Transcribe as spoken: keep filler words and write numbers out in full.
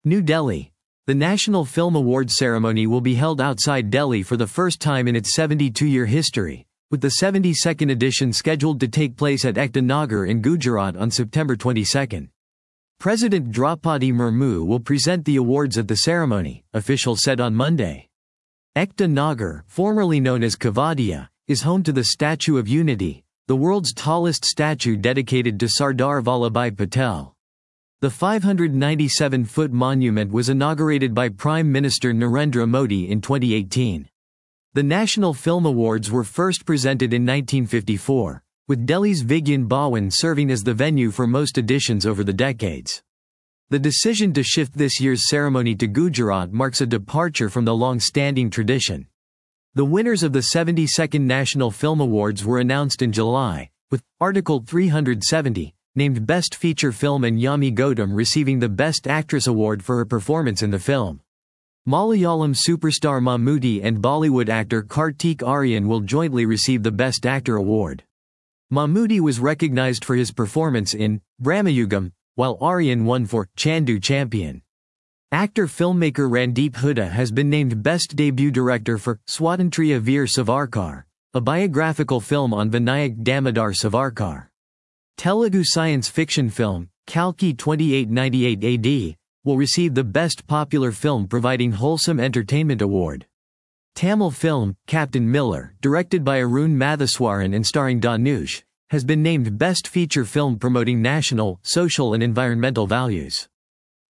New Delhi. The National Film Awards ceremony will be held outside Delhi for the first time in its seventy-two-year history, with the seventy-second edition scheduled to take place at Ekta Nagar in Gujarat on September twenty-second. President Draupadi Murmu will present the awards at the ceremony, officials said on Monday. Ekta Nagar, formerly known as Kevadia, is home to the Statue of Unity, the world's tallest statue dedicated to Sardar Vallabhbhai Patel. The five hundred ninety-seven foot monument was inaugurated by Prime Minister Narendra Modi in twenty eighteen. The National Film Awards were first presented in nineteen fifty-four, with Delhi's Vigyan Bhawan serving as the venue for most editions over the decades. The decision to shift this year's ceremony to Gujarat marks a departure from the long-standing tradition. The winners of the seventy-second National Film Awards were announced in July, with Article three hundred seventy, named Best Feature Film and Yami Gautam receiving the Best Actress award for her performance in the film. Malayalam superstar Mammootty and Bollywood actor Kartik Aaryan will jointly receive the Best Actor award. Mammootty was recognized for his performance in Brahmayugam, while Aaryan won for Chandu Champion. Actor-filmmaker Randeep Hooda has been named Best Debut Director for Swatantriya Veer Savarkar, a biographical film on Vinayak Damodar Savarkar. Telugu science fiction film, Kalki twenty-eight ninety-eight A D, will receive the Best Popular Film Providing Wholesome Entertainment award. Tamil film, Captain Miller, directed by Arun Matheswaran and starring Dhanush, has been named Best Feature Film Promoting National, Social and Environmental Values.